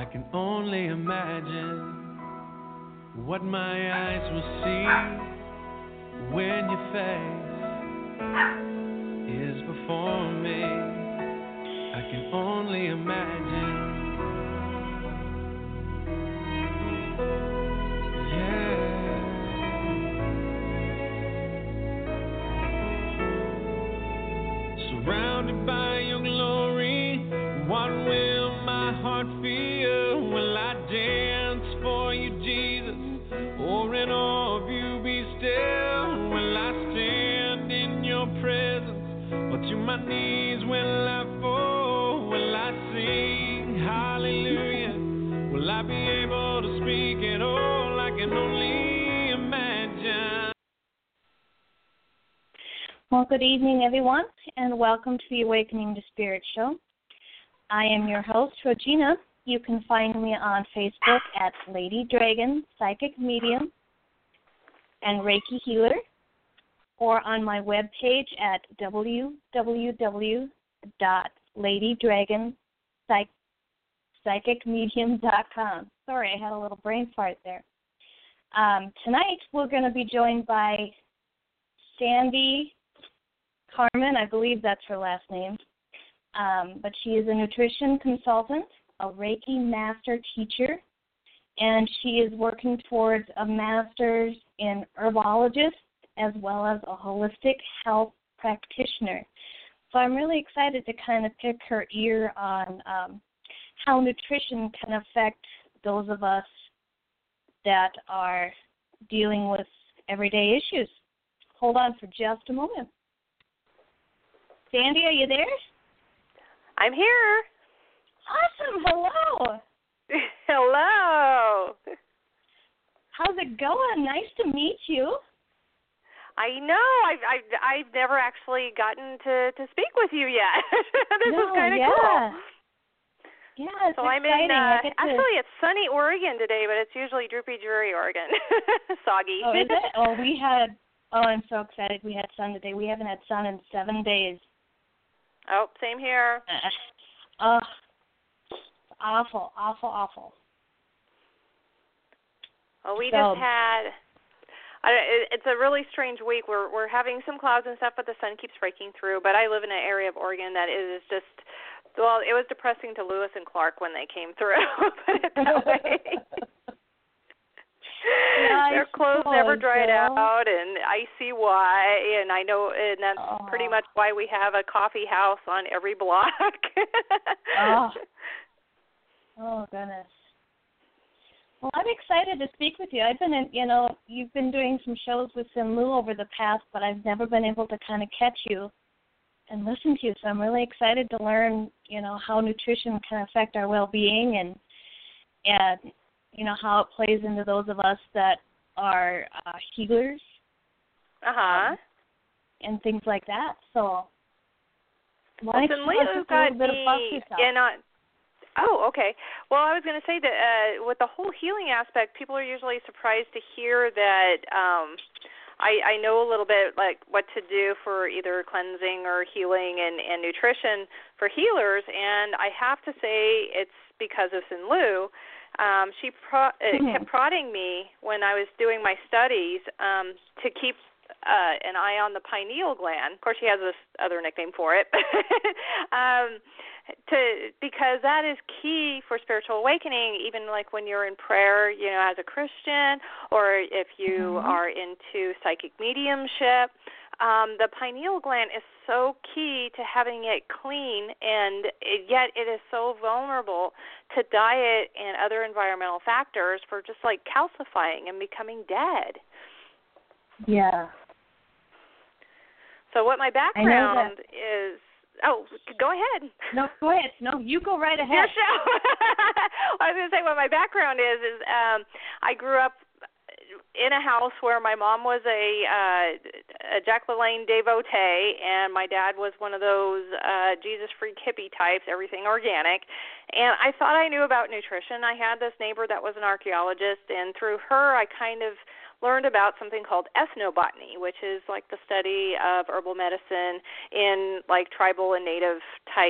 I can only imagine what my eyes will see when your face is before me. I can only imagine. Surrounded by your glory, what will my heart feel? Will I dance for you, Jesus, or in awe of you be still? Will I stand in your presence, or to my knees will I fall? Will I sing hallelujah? Will I be able to speak at all? I can only imagine. Well, good evening, everyone, and welcome to the Awakening to Spirit show. I am your host, Regina. You can find me on Facebook at Lady Dragon, Psychic Medium, and Reiki Healer, or on my webpage at www.ladydragonpsychicmedium.com. Sorry, I had a little brain fart there. Tonight, we're going to be joined by Sandy Carmen, I believe that's her last name, but she is a nutrition consultant, a Reiki master teacher, and she is working towards a master's in herbologist as well as a holistic health practitioner. So I'm really excited to kind of pick her ear on how nutrition can affect those of us that are dealing with everyday issues. Hold on for just a moment. Sandy, are you there? I'm here. Awesome. Hello. Hello. How's it going? Nice to meet you. I know. I've never actually gotten to speak with you yet. This is kind of cool. Yeah, it's so exciting. I'm in, actually, it's sunny Oregon today, but it's usually droopy, dreary Oregon. Soggy. Oh, is it? I'm so excited. We had sun today. We haven't had sun in 7 days. Oh, same here. Awful. Well, we just had. It's a really strange week. We're having some clouds and stuff, but the sun keeps breaking through. But I live in an area of Oregon that is just. Well, it was depressing to Lewis and Clark when they came through. Put it that way. Yeah, their clothes never dried out, and I see why, and I know, and that's pretty much why we have a coffee house on every block. Oh, goodness. Well, I'm excited to speak with you. I've been you've been doing some shows with Sin Lu over the past, but I've never been able to kind of catch you and listen to you, so I'm really excited to learn, how nutrition can affect our well-being and how it plays into those of us that are healers. And things like that. So, why don't you tell us a little bit about yourself? Oh, okay. Well, I was going to say that with the whole healing aspect, people are usually surprised to hear that I know a little bit like what to do for either cleansing or healing and nutrition for healers, and I have to say it's because of Sin Lu. She kept prodding me when I was doing my studies to keep an eye on the pineal gland. Of course, she has this other nickname for it, because that is key for spiritual awakening, even like when you're in prayer, as a Christian, or if you are into psychic mediumship. The pineal gland is so key to having it clean, and yet it is so vulnerable to diet and other environmental factors for just like calcifying and becoming dead. Yeah. So what my background is... Oh, go ahead. No, go ahead. No, you go right ahead. Your show. I was going to say what my background is I grew up in a house where my mom was a Jack LaLanne devotee, and my dad was one of those Jesus-freak hippie types, everything organic. And I thought I knew about nutrition. I had this neighbor that was an archaeologist, and through her I kind of learned about something called ethnobotany, which is like the study of herbal medicine in like tribal and native type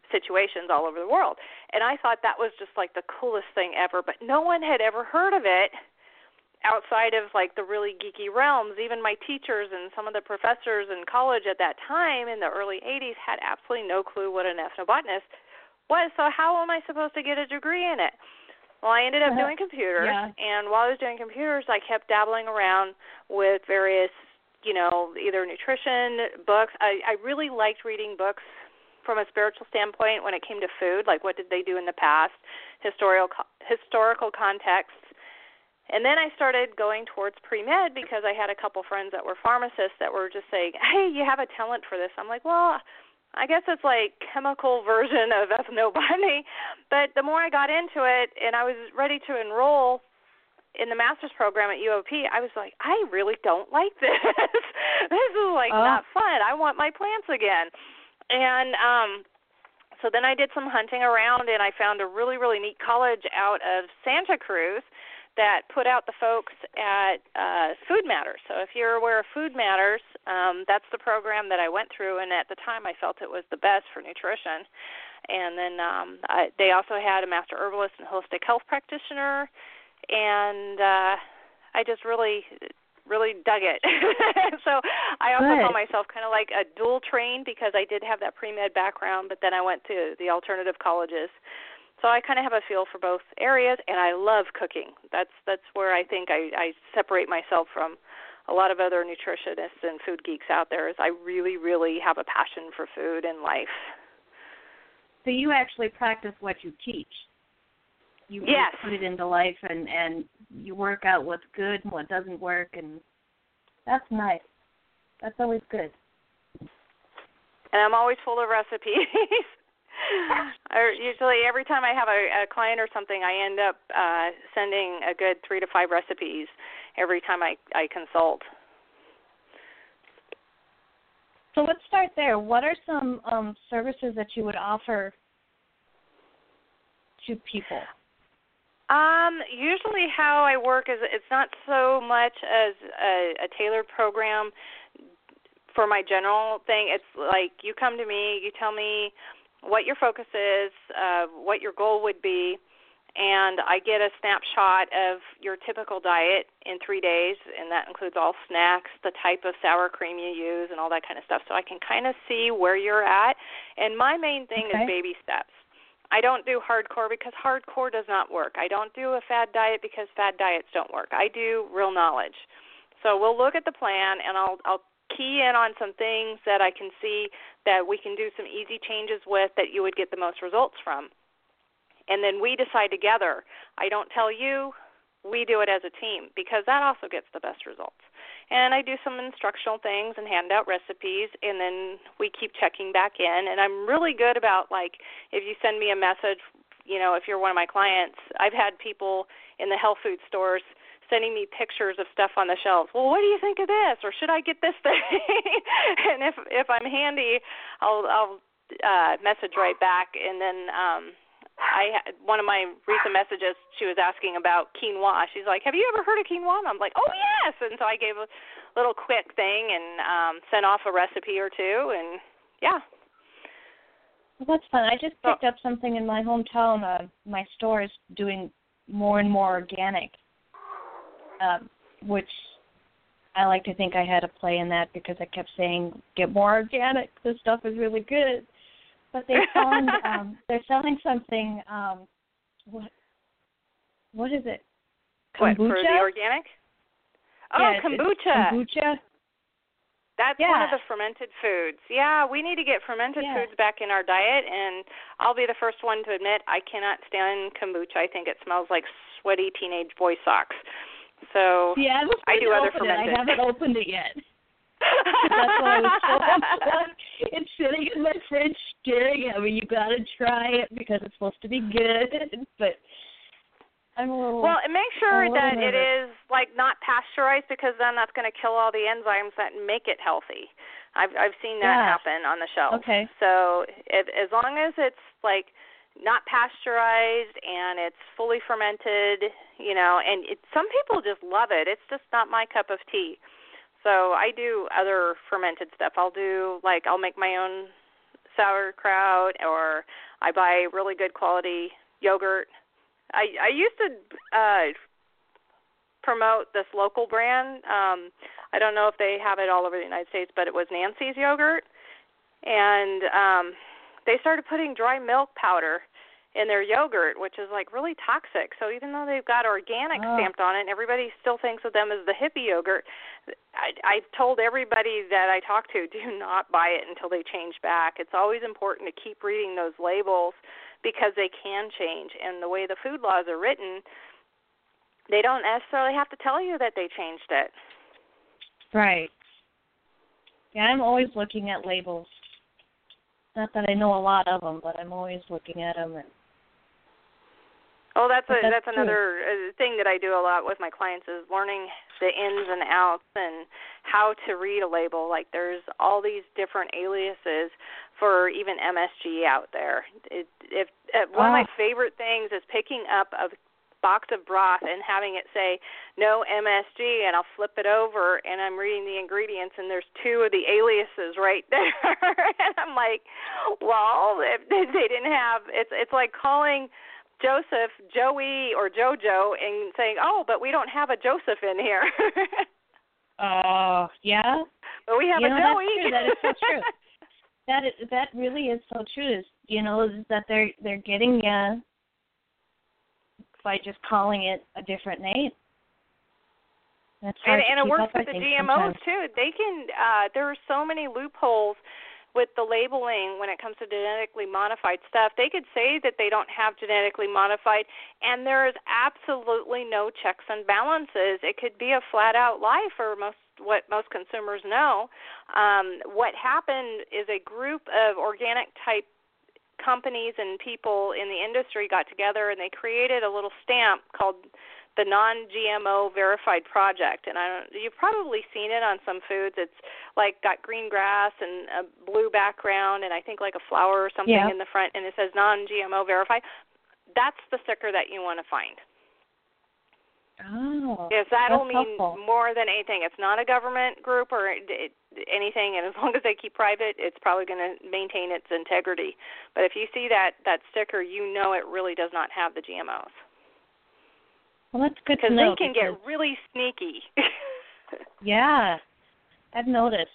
situations all over the world. And I thought that was just like the coolest thing ever, but no one had ever heard of it outside of like the really geeky realms. Even my teachers and some of the professors in college at that time in the early 80s had absolutely no clue what an ethnobotanist was. So how am I supposed to get a degree in it? Well, I ended up doing computers, and while I was doing computers, I kept dabbling around with various, either nutrition books. I really liked reading books from a spiritual standpoint when it came to food, like what did they do in the past, historical contexts. And then I started going towards pre-med because I had a couple friends that were pharmacists that were just saying, hey, you have a talent for this. I'm like, well, I guess it's like chemical version of ethnobotany. But the more I got into it and I was ready to enroll in the master's program at UOP, I was like, I really don't like this. This is like not fun. I want my plants again. And so then I did some hunting around, and I found a really, really neat college out of Santa Cruz that put out the folks at Food Matters. So if you're aware of Food Matters, that's the program that I went through, and at the time I felt it was the best for nutrition. And then they also had a master herbalist and holistic health practitioner, and I just really dug it. So I also call myself kind of like a dual trained because I did have that pre-med background, but then I went to the alternative colleges. So I kind of have a feel for both areas, and I love cooking. That's where I think I separate myself from a lot of other nutritionists and food geeks out there, is I really, really have a passion for food and life. So you actually practice what you teach. You put it into life, and you work out what's good and what doesn't work, and that's nice. That's always good. And I'm always full of recipes. Usually every time I have a client or something, I end up sending a good 3 to 5 recipes every time I consult. So let's start there. What are some services that you would offer to people? Usually how I work is it's not so much as a tailored program for my general thing. It's like you come to me, you tell me what your focus is, what your goal would be, and I get a snapshot of your typical diet in 3 days, and that includes all snacks, the type of sour cream you use, and all that kind of stuff, so I can kind of see where you're at. And my main thing is baby steps. I don't do hardcore because hardcore does not work. I don't do a fad diet because fad diets don't work. I do real knowledge. So we'll look at the plan, and I'll key in on some things that I can see that we can do some easy changes with that you would get the most results from. And then we decide together. I don't tell you. We do it as a team because that also gets the best results. And I do some instructional things and hand out recipes, and then we keep checking back in. And I'm really good about, like, if you send me a message, if you're one of my clients, I've had people in the health food stores sending me pictures of stuff on the shelves. Well, what do you think of this? Or should I get this thing? And if I'm handy, I'll message right back. And then one of my recent messages, she was asking about quinoa. She's like, have you ever heard of quinoa? And I'm like, oh, yes. And so I gave a little quick thing and sent off a recipe or two. And, yeah. Well, that's fun. I just picked up something in my hometown. My store is doing more and more organic, which I like to think I had a play in that because I kept saying, get more organic. This stuff is really good. But they're selling something. What is it? Kombucha? What, for the organic? Oh, yeah, kombucha. Kombucha. That's one of the fermented foods. Yeah, we need to get fermented foods back in our diet, and I'll be the first one to admit I cannot stand kombucha. I think it smells like sweaty teenage boy socks. So I do other fermented. I haven't opened it yet. That's what I was told. It's sitting in my fridge staring at me. You got to try it because it's supposed to be good. But I'm a little. Well, and make sure that it is like not pasteurized because then that's going to kill all the enzymes that make it healthy. I've seen that happen on the shelf. Okay. So as long as it's like not pasteurized and it's fully fermented, and some people just love it. It's just not my cup of tea. So I do other fermented stuff. I'll make my own sauerkraut, or I buy really good quality yogurt. I used to promote this local brand. I don't know if they have it all over the United States, but it was Nancy's yogurt. And they started putting dry milk powder in their yogurt, which is like really toxic. So even though they've got organic stamped on it, and everybody still thinks of them as the hippie yogurt, I've told everybody that I talk to, do not buy it until they change back. It's always important to keep reading those labels because they can change. And the way the food laws are written, they don't necessarily have to tell you that they changed it. Right. Yeah, I'm always looking at labels. Not that I know a lot of them, but I'm always looking at them. That's another thing that I do a lot with my clients is learning the ins and outs and how to read a label. Like there's all these different aliases for even MSG out there. One of my favorite things is picking up a box of broth and having it say no MSG, and I'll flip it over and I'm reading the ingredients and there's two of the aliases right there. And I'm like, well, if they didn't have, it's like calling Joseph Joey or Jojo and saying, oh, but we don't have a Joseph in here. Yeah. But we have a Joey. That is so true. That really is so true. Is that they're getting by just calling it a different name. That's hard and it works up, with the GMOs sometimes. too. They can. There are so many loopholes with the labeling when it comes to genetically modified stuff. They could say that they don't have genetically modified, and there is absolutely no checks and balances. It could be a flat-out lie for what most consumers know. What happened is a group of organic-type companies and people in the industry got together and they created a little stamp called the Non-GMO Verified Project. And you've probably seen it on some foods. It's like got green grass and a blue background and I think like a flower or something in the front, and it says Non-GMO Verified. That's the sticker that you want to find. Oh, yes, that'll mean helpful. more than anything. It's not a government group or anything, and as long as they keep private, it's probably going to maintain its integrity. But if you see that sticker, you know it really does not have the GMOs. Well, that's good to know. Because they can get really sneaky. Yeah, I've noticed,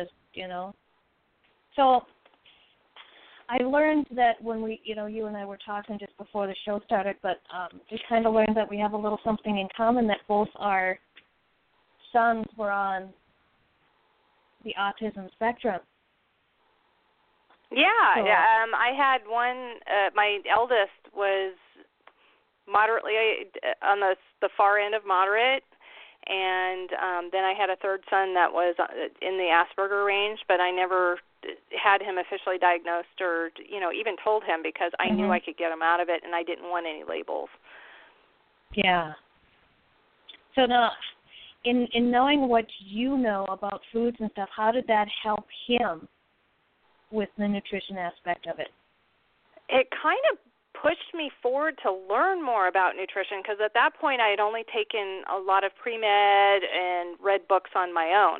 So I learned that when you and I were talking just before the show started, but just kind of learned that we have a little something in common, that both our sons were on the autism spectrum. Yeah, I had one, my eldest was moderately on the far end of moderate, and then I had a third son that was in the Asperger range, but I never had him officially diagnosed or even told him because I knew I could get him out of it and I didn't want any labels. Yeah. So now, in knowing what you know about foods and stuff, how did that help him with the nutrition aspect of it? It kind of pushed me forward to learn more about nutrition because at that point I had only taken a lot of pre-med and read books on my own.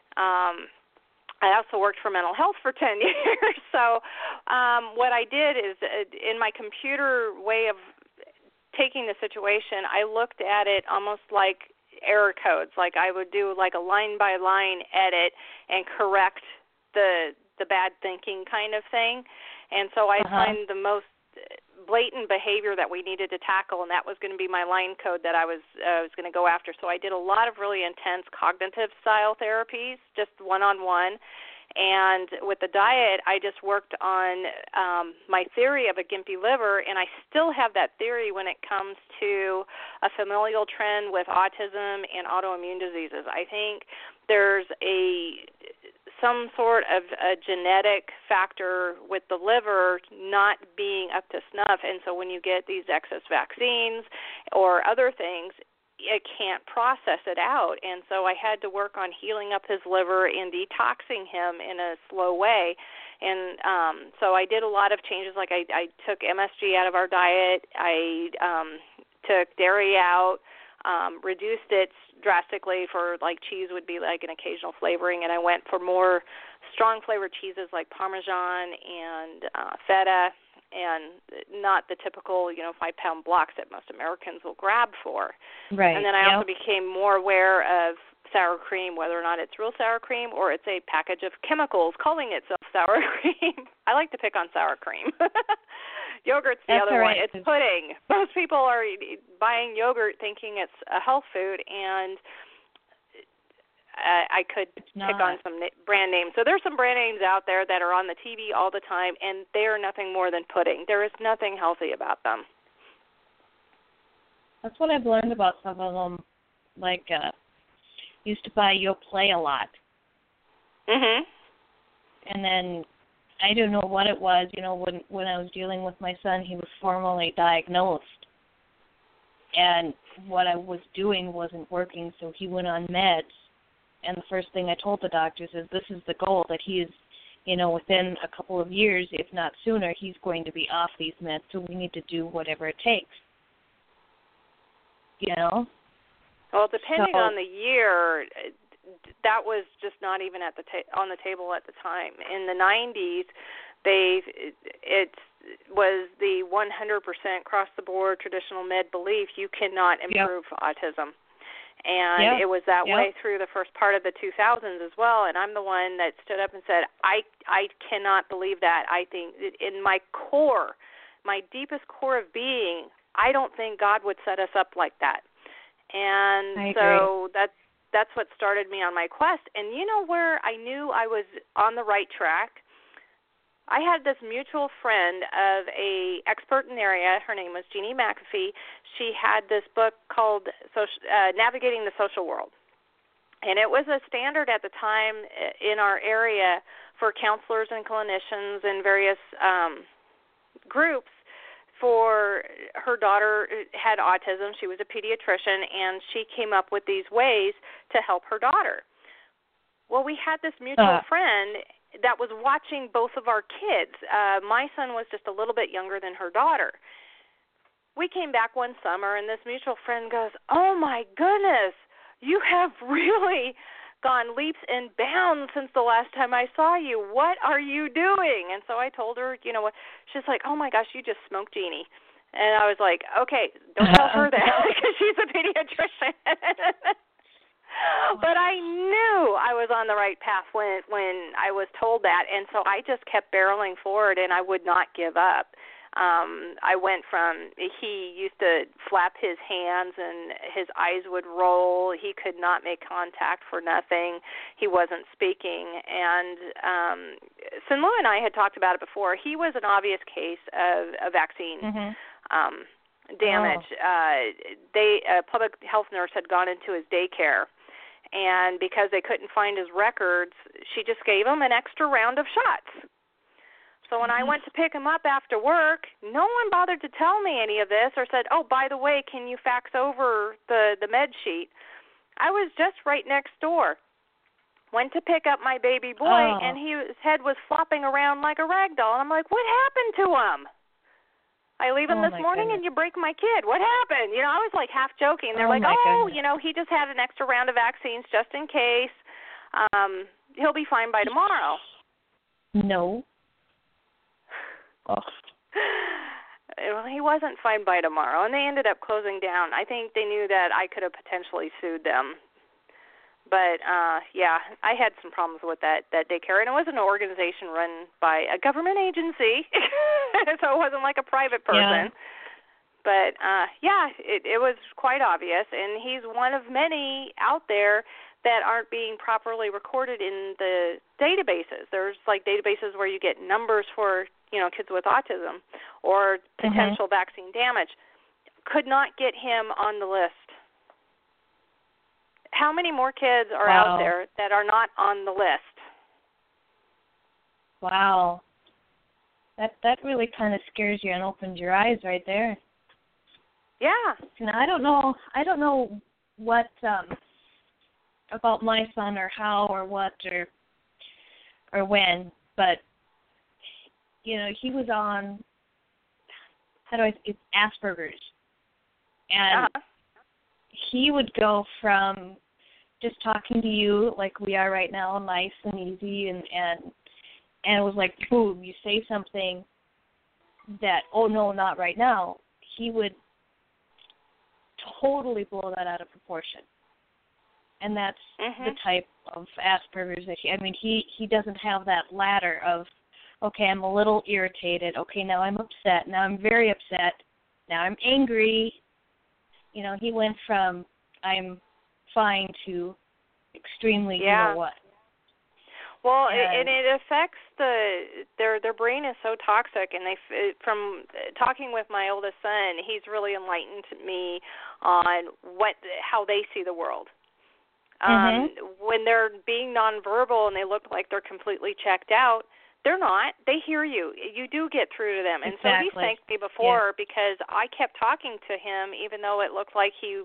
I also worked for mental health for 10 years. So what I did is in my computer way of taking the situation, I looked at it almost like error codes. Like I would do like a line-by-line edit and correct the bad thinking kind of thing. And so I find the most blatant behavior that we needed to tackle, and that was going to be my line code that I was going to go after. So I did a lot of really intense cognitive style therapies, just one-on-one. And with the diet, I just worked on my theory of a gimpy liver, and I still have that theory when it comes to a familial trend with autism and autoimmune diseases. I think there's some sort of a genetic factor with the liver not being up to snuff, and so when you get these excess vaccines or other things, it can't process it out, and so I had to work on healing up his liver and detoxing him in a slow way, and so I did a lot of changes. Like I took MSG out of our diet, I took dairy out, reduced it drastically for, like, cheese would be like an occasional flavoring, and I went for more strong flavored cheeses like Parmesan and feta, and not the typical, 5-pound blocks that most Americans will grab for. Right. And then I also became more aware of sour cream, whether or not it's real sour cream or it's a package of chemicals calling itself sour cream. I like to pick on sour cream. Yogurt's the other one. It's pudding. Most people are buying yogurt thinking it's a health food, and I could pick on some brand names. So there's some brand names out there that are on the TV all the time, and they are nothing more than pudding. There is nothing healthy about them. That's what I've learned about some of them. Like, used to buy Yoplait a lot. Mhm. And then I don't know what it was. When I was dealing with my son, he was formally diagnosed, and what I was doing wasn't working, so he went on meds. And the first thing I told the doctors is, this is the goal, that he is, within a couple of years, if not sooner, he's going to be off these meds, so we need to do whatever it takes. Well, depending on the year, that was just not even at on the table at the time. In the 90s, it was the 100% across-the-board traditional med belief, you cannot improve autism. And it was that way through the first part of the 2000s as well. And I'm the one that stood up and said, I cannot believe that. I think in my core, my deepest core of being, I don't think God would set us up like that. And so that's what started me on my quest. And where I knew I was on the right track? I had this mutual friend of a expert in the area. Her name was Jeannie McAfee. She had this book called Navigating the Social World. And it was a standard at the time in our area for counselors and clinicians and various groups. For her daughter had autism. She was a pediatrician, and she came up with these ways to help her daughter. Well, we had this mutual friend that was watching both of our kids. My son was just a little bit younger than her daughter. We came back one summer, and this mutual friend goes, oh, my goodness, you have really gone leaps and bounds since the last time I saw you. What are you doing? And so I told her, what, she's like, oh, my gosh, you just smoked Jeannie. And I was like, okay, don't tell her that because she's a pediatrician. But I knew I was on the right path when I was told that, and so I just kept barreling forward, and I would not give up. I went from, he used to flap his hands and his eyes would roll. He could not make contact for nothing. He wasn't speaking. And Sun Lu and I had talked about it before. He was an obvious case of a vaccine damage. A public health nurse had gone into his daycare, and because they couldn't find his records, she just gave him an extra round of shots. So when I went to pick him up after work, no one bothered to tell me any of this or said, oh, by the way, can you fax over the med sheet? I was just right next door. Went to pick up my baby boy, and his head was flopping around like a rag doll. And I'm like, what happened to him? I leave him this morning and you break my kid. What happened? I was like half joking. They're like, he just had an extra round of vaccines just in case. He'll be fine by tomorrow. No. Well, he wasn't fine by tomorrow, and they ended up closing down. I think they knew that I could have potentially sued them. But, I had some problems with that daycare, and it was an organization run by a government agency, so it wasn't like a private person. Yeah. But, it was quite obvious, and he's one of many out there that aren't being properly recorded in the databases. There's, databases where you get numbers for kids with autism or potential vaccine damage. Could not get him on the list. How many more kids are out there that are not on the list? Wow. That really kind of scares you and opens your eyes right there. Yeah. Now, I don't know what about my son or how or what or when, but he was on it's Asperger's, and he would go from just talking to you like we are right now, nice and easy, and it was like, boom, you say something that, oh, no, not right now. He would totally blow that out of proportion. And that's the type of Asperger's that he doesn't have that ladder of, okay, I'm a little irritated. Okay, now I'm upset. Now I'm very upset. Now I'm angry. You know, he went from I'm fine to extremely, you know what. Well, and it affects their brain is so toxic, and from talking with my oldest son, he's really enlightened me on how they see the world. When they're being nonverbal and they look like they're completely checked out, they're not. They hear you. You do get through to them. And so he thanked me before because I kept talking to him even though it looked like he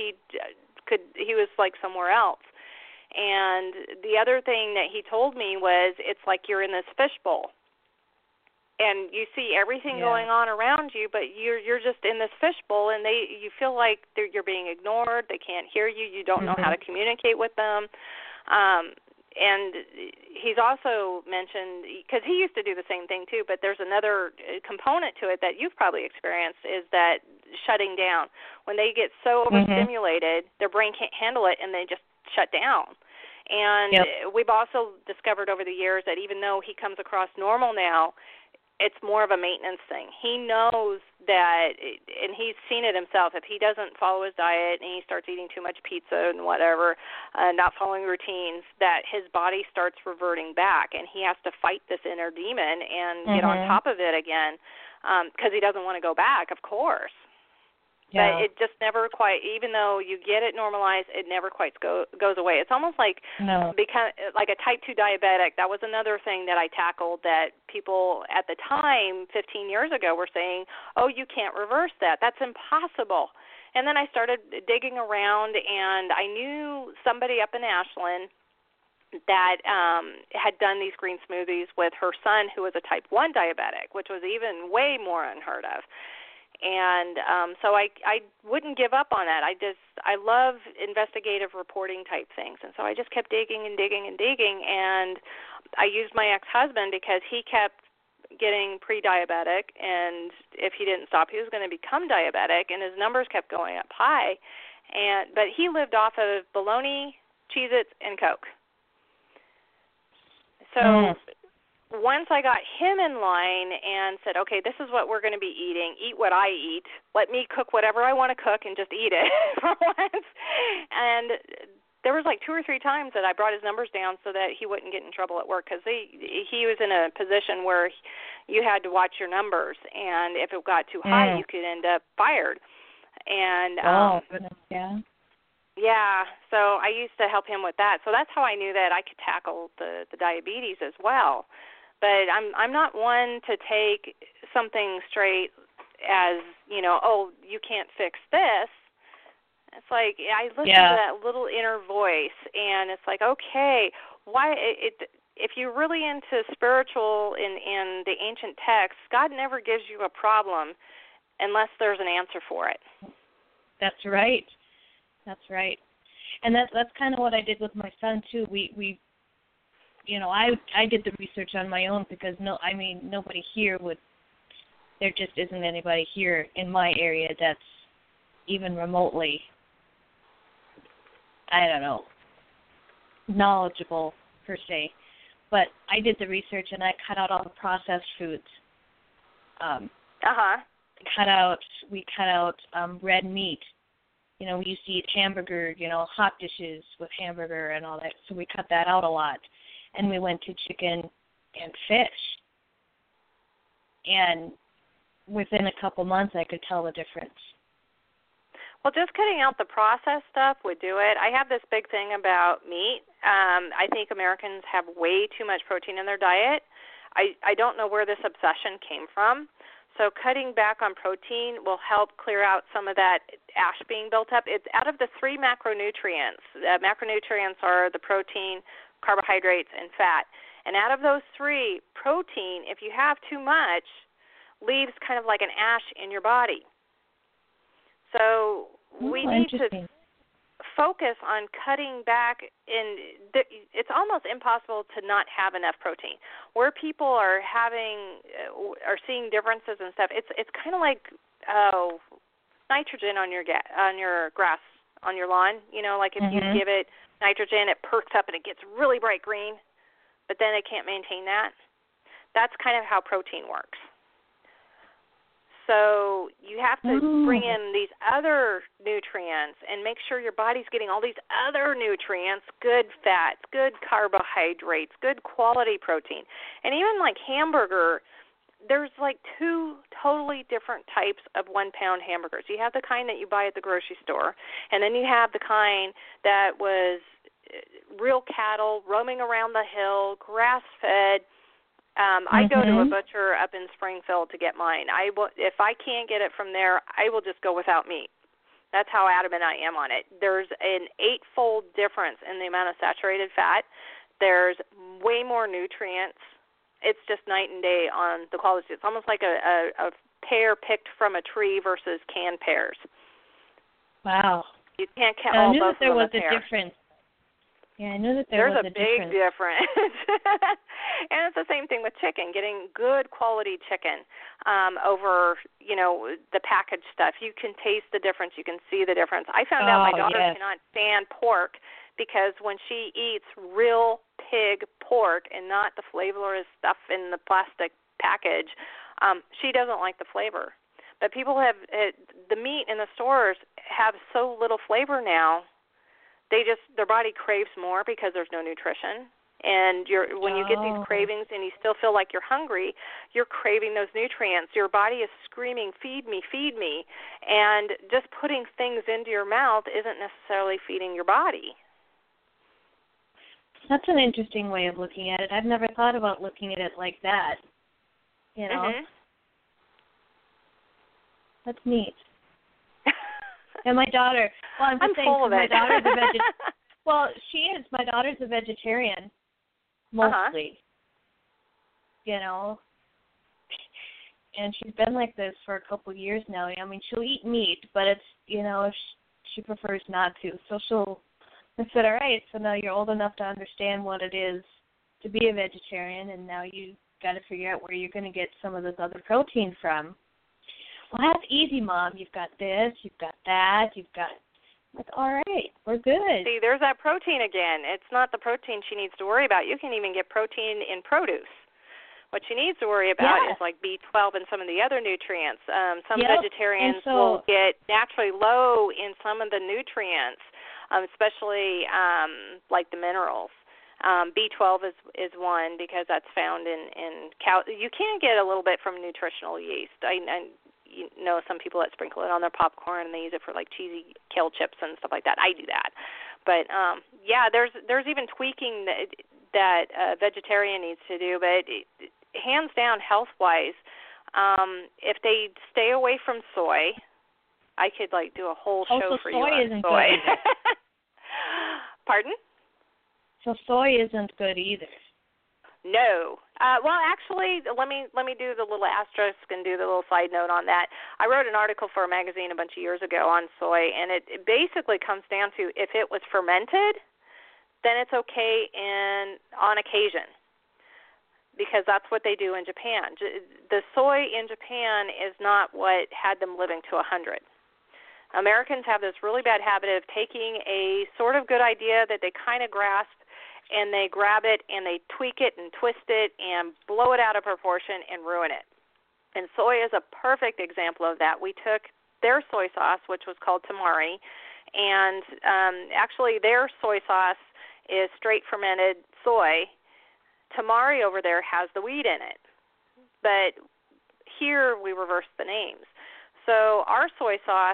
was like somewhere else. And the other thing that he told me was, it's like you're in this fishbowl. And you see everything going on around you, but you're just in this fishbowl, and you feel like you're being ignored. They can't hear you. You don't know how to communicate with them. And he's also mentioned, because he used to do the same thing too, but there's another component to it that you've probably experienced, is that shutting down. When they get so overstimulated, their brain can't handle it, and they just shut down. And we've also discovered over the years that even though he comes across normal now, it's more of a maintenance thing. He knows that, and he's seen it himself, if he doesn't follow his diet and he starts eating too much pizza and whatever, not following routines, that his body starts reverting back, and he has to fight this inner demon and get on top of it again, because he doesn't want to go back, of course. But it just never quite, even though you get it normalized, it never quite goes away. It's almost like like a type 2 diabetic. That was another thing that I tackled, that people at the time, 15 years ago, were saying, oh, you can't reverse that. That's impossible. And then I started digging around, and I knew somebody up in Ashland that had done these green smoothies with her son, who was a type 1 diabetic, which was even way more unheard of. And so I wouldn't give up on that. I love investigative reporting type things. And so I just kept digging and digging and digging. And I used my ex-husband because he kept getting pre-diabetic. And if he didn't stop, he was going to become diabetic. And his numbers kept going up high. But he lived off of bologna, Cheez-Its, and Coke. So once I got him in line and said, okay, this is what we're going to be eating, eat what I eat, let me cook whatever I want to cook and just eat it for once. And there was like 2 or 3 times that I brought his numbers down so that he wouldn't get in trouble at work, because he was in a position where you had to watch your numbers, and if it got too high, you could end up fired. And so I used to help him with that. So that's how I knew that I could tackle the diabetes as well. But I'm not one to take something straight as, you know, oh, you can't fix this. It's like I listen to that little inner voice, and it's like, okay, why? If you're really into spiritual in the ancient texts, God never gives you a problem unless there's an answer for it. That's right. That's right. And that's kind of what I did with my son too. We you know, I did the research on my own because nobody here there just isn't anybody here in my area that's even remotely, I don't know, knowledgeable per se. But I did the research and I cut out all the processed foods. We cut out red meat. You know, we used to eat hamburger, you know, hot dishes with hamburger and all that. So we cut that out a lot. And we went to chicken and fish. And within a couple months, I could tell the difference. Well, just cutting out the processed stuff would do it. I have this big thing about meat. I think Americans have way too much protein in their diet. I don't know where this obsession came from. So cutting back on protein will help clear out some of that ash being built up. It's out of the 3 macronutrients. Macronutrients are the protein, carbohydrates, and fat. And out of those 3, protein, if you have too much, leaves kind of like an ash in your body. So we need to focus on cutting back, it's almost impossible to not have enough protein. Where people are seeing differences and stuff, it's kind of like nitrogen on your grass on your lawn. You know, like if you give it nitrogen, it perks up and it gets really bright green, but then it can't maintain that. That's kind of how protein works. So you have to bring in these other nutrients and make sure your body's getting all these other nutrients, good fats, good carbohydrates, good quality protein. And even like hamburger, there's like 2 totally different types of 1-pound hamburgers. You have the kind that you buy at the grocery store, and then you have the kind that was real cattle roaming around the hill, grass-fed. I go to a butcher up in Springfield to get mine. If I can't get it from there, I will just go without meat. That's how adamant I am on it. There's an 8-fold difference in the amount of saturated fat. There's way more nutrients. It's just night and day on the quality. It's almost like a pear picked from a tree versus canned pears. Wow. You can't count all both of them. I knew that there was a difference. Yeah, I knew that there was a big difference. And it's the same thing with chicken, getting good quality chicken over, the packaged stuff. You can taste the difference. You can see the difference. I found out my daughter cannot stand pork because when she eats real pig pork and not the flavorless stuff in the plastic package, she doesn't like the flavor. But people the meat in the stores have so little flavor now. Their body craves more because there's no nutrition. And when you get these cravings and you still feel like you're hungry, you're craving those nutrients. Your body is screaming, feed me, feed me. And just putting things into your mouth isn't necessarily feeding your body. That's an interesting way of looking at it. I've never thought about looking at it like that. That's neat. And my daughter, I'm saying full of my it. daughter's a vegetarian. Well, she is. My daughter's a vegetarian, mostly. And she's been like this for a couple of years now. I mean, she'll eat meat, but it's, if she prefers not to. So I said, all right, so now you're old enough to understand what it is to be a vegetarian, and now you got to figure out where you're going to get some of this other protein from. Well, that's easy, Mom. You've got this, you've got that, you've got... Like, all right, we're good. See, there's that protein again. It's not the protein she needs to worry about. You can even get protein in produce. What she needs to worry about is like B12 and some of the other nutrients. Some vegetarians will get naturally low in some of the nutrients, especially like the minerals. B12 is one because that's found in cow. You can get a little bit from nutritional yeast. I some people that sprinkle it on their popcorn and they use it for like cheesy kale chips and stuff like that. I do that. But there's even tweaking that a vegetarian needs to do, but hands down health-wise, if they stay away from soy, I could like do a whole show for you on soy. Pardon? So soy isn't good either. No. Well, actually, let me do the little asterisk and do the little side note on that. I wrote an article for a magazine a bunch of years ago on soy, and it basically comes down to if it was fermented, then it's okay on occasion, because that's what they do in Japan. The soy in Japan is not what had them living to 100. Americans have this really bad habit of taking a sort of good idea that they kind of grasp, and they grab it and they tweak it and twist it and blow it out of proportion and ruin it. And soy is a perfect example of that. We took their soy sauce, which was called tamari, and actually their soy sauce is straight fermented soy. Tamari over there has the wheat in it. But here we reversed the names. So our soy sauce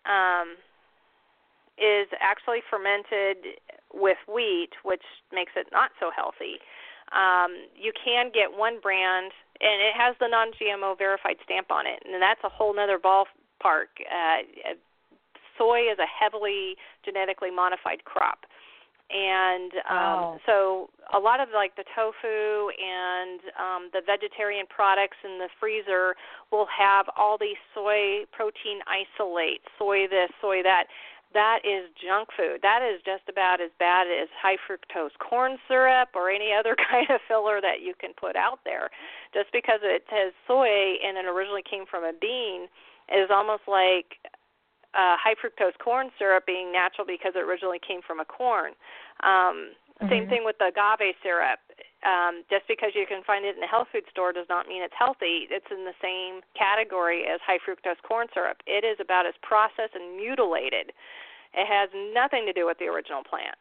is actually fermented with wheat, which makes it not so healthy. You can get one brand, and it has the non-GMO verified stamp on it, and that's a whole other ballpark. Soy is a heavily genetically modified crop. And so a lot of like the tofu and the vegetarian products in the freezer will have all these soy protein isolates, soy this, soy that. that is junk food. That is just about as bad as high fructose corn syrup or any other kind of filler that you can put out there. Just because it has soy and it originally came from a bean is almost like high fructose corn syrup being natural because it originally came from a corn. Same thing with the agave syrup. Just because you can find it in the health food store does not mean it's healthy. It's in the same category as high fructose corn syrup. It is about as processed and mutilated. It has nothing to do with the original plant.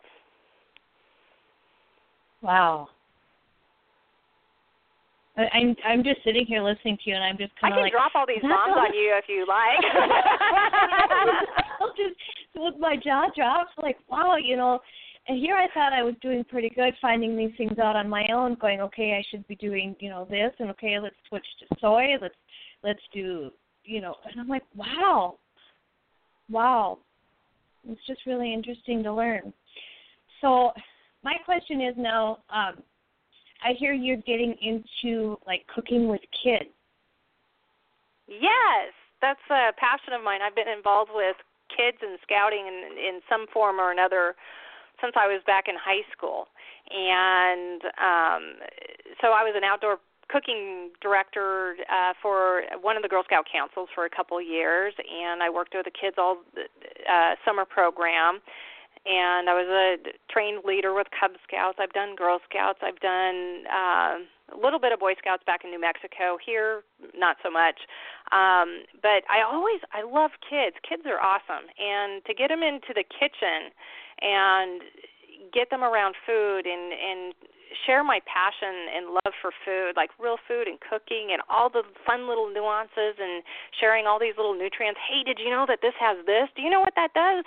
Wow. I'm just sitting here listening to you, and I'm just kind of like... I can drop all these bombs on you if you like. I'll just, with my jaw drops, like, wow, you know... And here I thought I was doing pretty good finding these things out on my own, going, okay, I should be doing, you know, this, and okay, let's switch to soy, let's do, you know, and I'm like, wow. It's just really interesting to learn. So my question is now, I hear you're getting into, like, cooking with kids. Yes, that's a passion of mine. I've been involved with kids and scouting in some form or another since I was back in high school. And so I was an outdoor cooking director for one of the Girl Scout councils for a couple of years, and I worked with the kids all summer program. And I was a trained leader with Cub Scouts. I've done Girl Scouts. I've done a little bit of Boy Scouts back in New Mexico. Here, not so much. But I love kids. Kids are awesome. And to get them into the kitchen and get them around food and share my passion and love for food, like real food and cooking and all the fun little nuances and sharing all these little nutrients. Hey, did you know that this has this? Do you know what that does?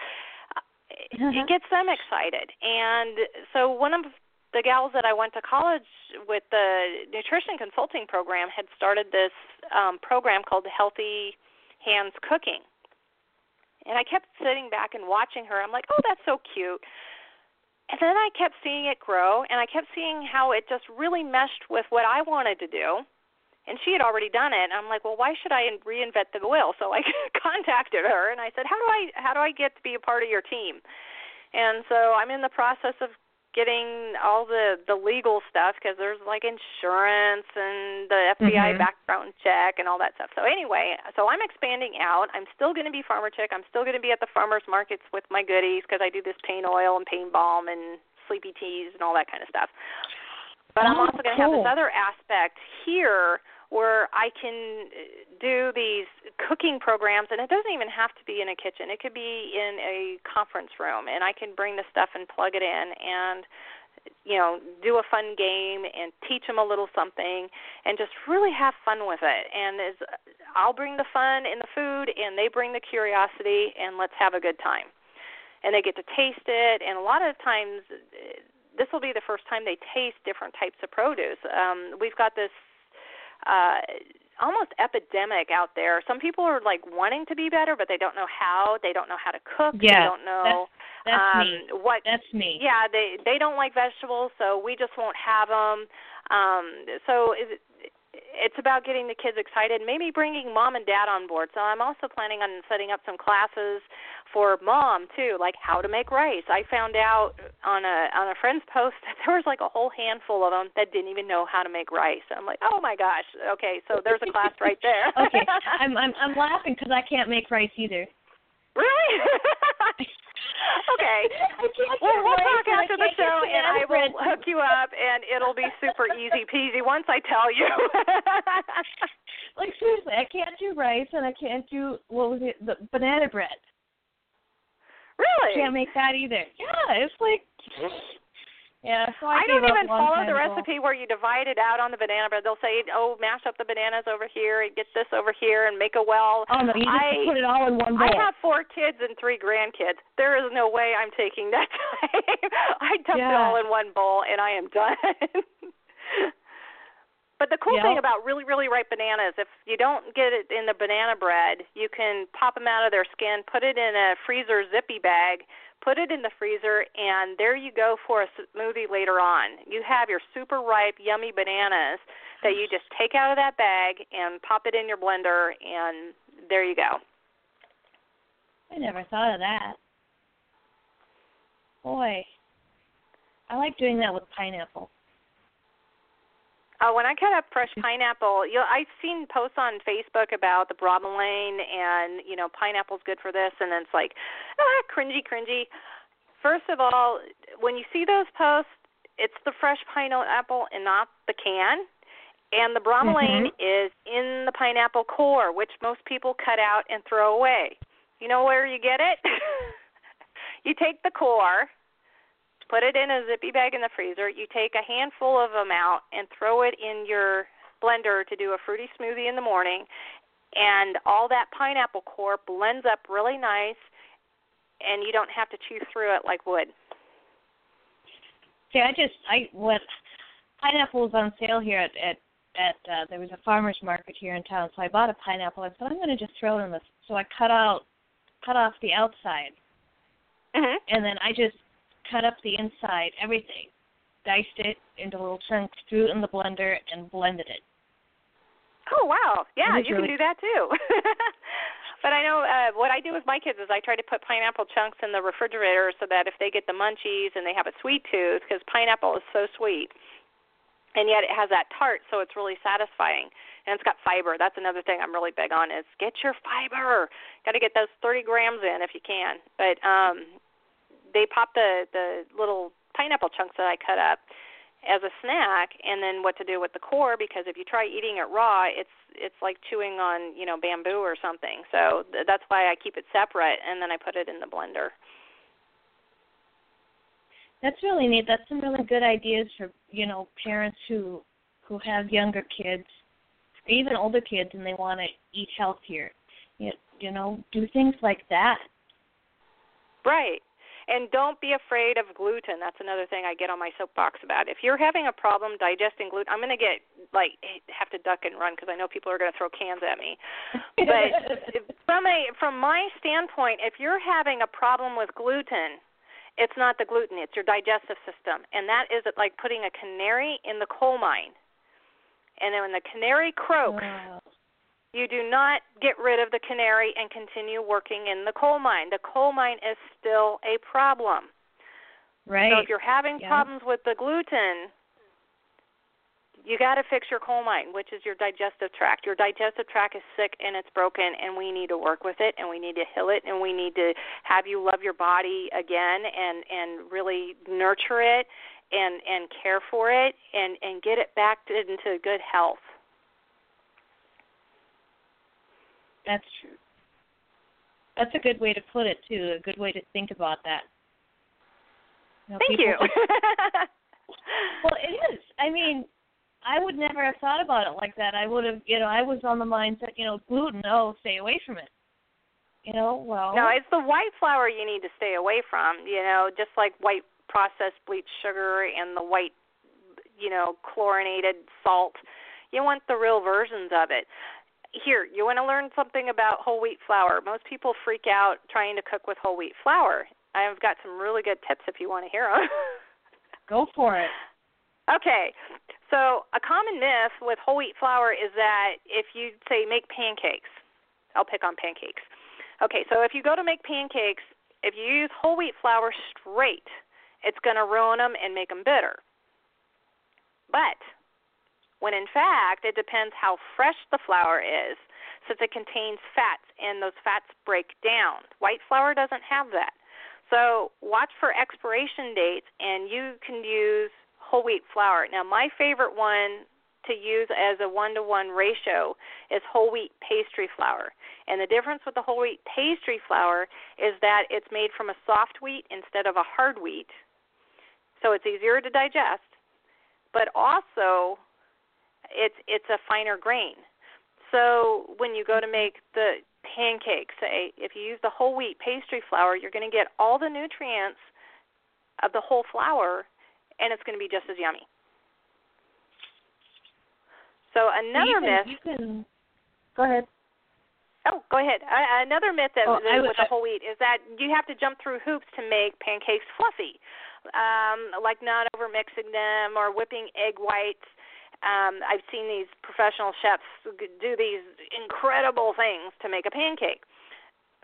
It gets them excited. And so one of the gals that I went to college with, the nutrition consulting program, had started this program called Healthy Hands Cooking. And I kept sitting back and watching her. I'm like, oh, that's so cute. And then I kept seeing it grow, and I kept seeing how it just really meshed with what I wanted to do. And she had already done it. And I'm like, well, why should I reinvent the wheel? So I contacted her, and I said, how do I get to be a part of your team? And so I'm in the process of getting all the legal stuff, because there's like insurance and the FBI background check and all that stuff. So anyway, so I'm expanding out. I'm still going to be Farmer Chick. I'm still going to be at the farmers markets with my goodies, because I do this pain oil and pain balm and sleepy teas and all that kind of stuff. But I'm also going to have this other aspect here where I can do these cooking programs, and it doesn't even have to be in a kitchen. It could be in a conference room, and I can bring the stuff and plug it in and, you know, do a fun game and teach them a little something and just really have fun with it. And I'll bring the fun in the food, and they bring the curiosity, and let's have a good time. And they get to taste it, and a lot of times this will be the first time they taste different types of produce. We've got this almost epidemic out there. Some people are like wanting to be better, but they don't know how. They don't know how to cook. Yeah, they don't know that's me. what. That's me. Yeah, they don't like vegetables, so we just won't have them. So it's about getting the kids excited, maybe bringing mom and dad on board. So I'm also planning on setting up some classes for mom too, like how to make rice. I found out on a friend's post that there was like a whole handful of them that didn't even know how to make rice. I'm like, oh my gosh. Okay, so there's a class right there. Okay, I'm laughing because I can't make rice either. Really? Okay. Well, we'll talk after the show, and I will hook you up, and it'll be super easy peasy once I tell you. Like, seriously, I can't do rice, and I can't do, the banana bread. Really? Can't make that either. Yeah, it's like... Yeah, so I don't even follow the recipe where you divide it out on the banana bread. They'll say, oh, mash up the bananas over here and get this over here and make a well. Oh, no, you just put it all in one bowl. I have 4 kids and 3 grandkids. There is no way I'm taking that time. I dumped it all in one bowl, and I am done. But the cool thing about really, really ripe bananas, if you don't get it in the banana bread, you can pop them out of their skin, put it in a freezer zippy bag, put it in the freezer, and there you go for a smoothie later on. You have your super ripe, yummy bananas that you just take out of that bag and pop it in your blender, and there you go. I never thought of that. boy. I like doing that with pineapple. When I cut up fresh pineapple, I've seen posts on Facebook about the bromelain and, pineapple's good for this, and then it's like, cringy. First of all, when you see those posts, it's the fresh pineapple and not the can. And the bromelain is in the pineapple core, which most people cut out and throw away. You know where you get it? You take the core, put it in a zippy bag in the freezer. You take a handful of them out and throw it in your blender to do a fruity smoothie in the morning. And all that pineapple core blends up really nice, and you don't have to chew through it like wood. See, pineapple was on sale here at there was a farmer's market here in town, so I bought a pineapple. I said, I'm going to just throw it in so I cut off the outside. And then I just cut up the inside, everything, diced it into little chunks, threw it in the blender, and blended it. Oh, wow. Yeah, you can do that too. But I know what I do with my kids is I try to put pineapple chunks in the refrigerator so that if they get the munchies and they have a sweet tooth, because pineapple is so sweet, and yet it has that tart, so it's really satisfying. And it's got fiber. That's another thing I'm really big on is get your fiber. Got to get those 30 grams in if you can. But they pop the little pineapple chunks that I cut up as a snack, and then what to do with the core, because if you try eating it raw, it's like chewing on, bamboo or something. So that's why I keep it separate, and then I put it in the blender. That's really neat. That's some really good ideas for, parents who have younger kids, or even older kids, and they want to eat healthier. Do things like that. Right. And don't be afraid of gluten. That's another thing I get on my soapbox about. If you're having a problem digesting gluten, I'm going to have to duck and run because I know people are going to throw cans at me. But from my standpoint, if you're having a problem with gluten, it's not the gluten, it's your digestive system. And that is like putting a canary in the coal mine. And then when the canary croaks, you do not get rid of the canary and continue working in the coal mine. The coal mine is still a problem. Right. So if you're having problems with the gluten, you got to fix your coal mine, which is your digestive tract. Your digestive tract is sick and it's broken, and we need to work with it, and we need to heal it, and we need to have you love your body again and really nurture it and care for it and get it back into good health. That's true. That's a good way to put it, too, a good way to think about that. Thank you. Well, it is. I mean, I would never have thought about it like that. I would have, I was on the mindset, gluten, stay away from it. Well. No, it's the white flour you need to stay away from, just like white processed bleached sugar and the white, chlorinated salt. You want the real versions of it. Here, you want to learn something about whole wheat flour. Most people freak out trying to cook with whole wheat flour. I've got some really good tips if you want to hear them. Go for it. Okay, so a common myth with whole wheat flour is that if you, say, make pancakes, I'll pick on pancakes. Okay, so if you go to make pancakes, if you use whole wheat flour straight, it's going to ruin them and make them bitter. But when in fact it depends how fresh the flour is, since it contains fats, and those fats break down. White flour doesn't have that. So watch for expiration dates, and you can use whole wheat flour. Now, my favorite one to use as a 1-to-1 ratio is whole wheat pastry flour. And the difference with the whole wheat pastry flour is that it's made from a soft wheat instead of a hard wheat, so it's easier to digest, but also it's a finer grain. So when you go to make the pancakes, say, if you use the whole wheat pastry flour, you're going to get all the nutrients of the whole flour, and it's going to be just as yummy. So another myth. Go ahead. Oh, go ahead. Another myth that with the whole wheat is that you have to jump through hoops to make pancakes fluffy, like not overmixing them or whipping egg whites. I've seen these professional chefs do these incredible things to make a pancake.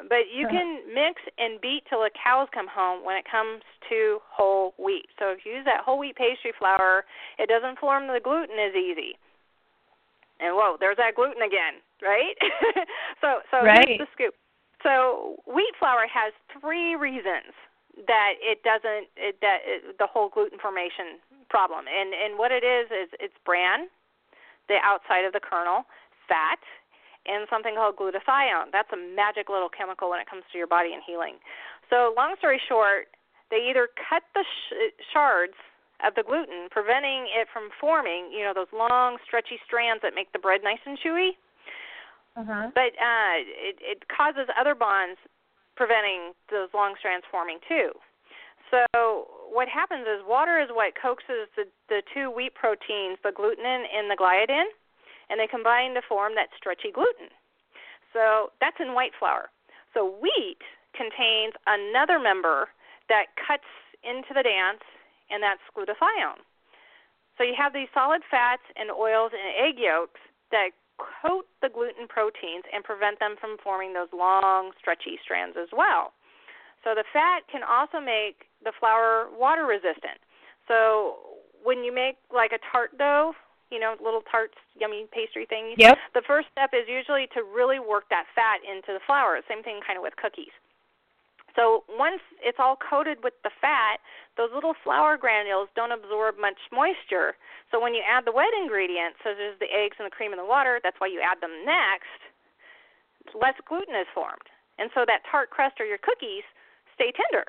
But you can mix and beat till the cows come home when it comes to whole wheat. So if you use that whole wheat pastry flour, it doesn't form the gluten as easy. And whoa, there's that gluten again, right? so here's the scoop. So wheat flour has 3 reasons that the whole gluten formation problem. And what it is it's bran, the outside of the kernel, fat, and something called glutathione. That's a magic little chemical when it comes to your body and healing. So long story short, they either cut the shards of the gluten, preventing it from forming, those long, stretchy strands that make the bread nice and chewy. But it causes other bonds, preventing those long strands forming too. So what happens is water is what coaxes the 2 wheat proteins, the glutenin and the gliadin, and they combine to form that stretchy gluten. So that's in white flour. So wheat contains another member that cuts into the dance, and that's glutathione. So you have these solid fats and oils and egg yolks that coat the gluten proteins and prevent them from forming those long, stretchy strands as well. So the fat can also make the flour water resistant. So when you make like a tart dough, little tarts, yummy pastry things. Yep. The first step is usually to really work that fat into the flour. Same thing kind of with cookies. So once it's all coated with the fat, those little flour granules don't absorb much moisture. So when you add the wet ingredients, such as the eggs and the cream and the water, that's why you add them next, less gluten is formed. And so that tart crust or your cookies stay tender.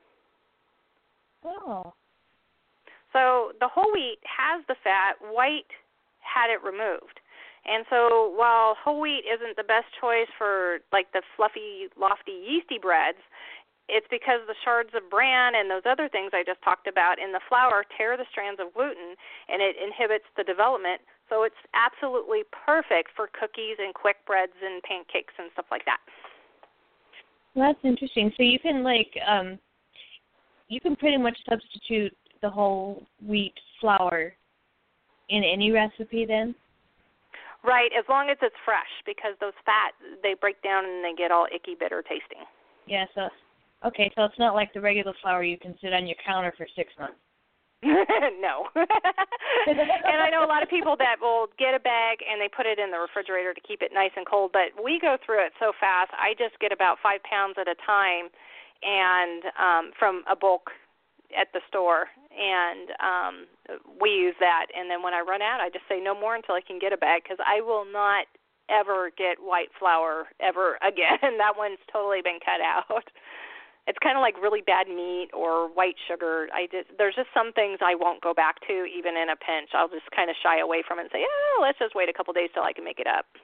Oh. So the whole wheat has the fat, white had it removed. And so while whole wheat isn't the best choice for like the fluffy, lofty, yeasty breads, it's because the shards of bran and those other things I just talked about in the flour tear the strands of gluten, and it inhibits the development. So it's absolutely perfect for cookies and quick breads and pancakes and stuff like that. Well, that's interesting. So you can you can pretty much substitute the whole wheat flour in any recipe then? Right, as long as it's fresh, because those fat, they break down and they get all icky, bitter tasting. Yeah, so it's not like the regular flour you can sit on your counter for 6 months. No. And I know a lot of people that will get a bag and they put it in the refrigerator to keep it nice and cold, but we go through it so fast. I just get about 5 pounds at a time and from a bulk at the store, and we use that. And then when I run out, I just say no more until I can get a bag, because I will not ever get white flour ever again. That one's totally been cut out. It's kind of like really bad meat or white sugar. There's just some things I won't go back to even in a pinch. I'll just kind of shy away from it and say, let's just wait a couple days till I can make it up.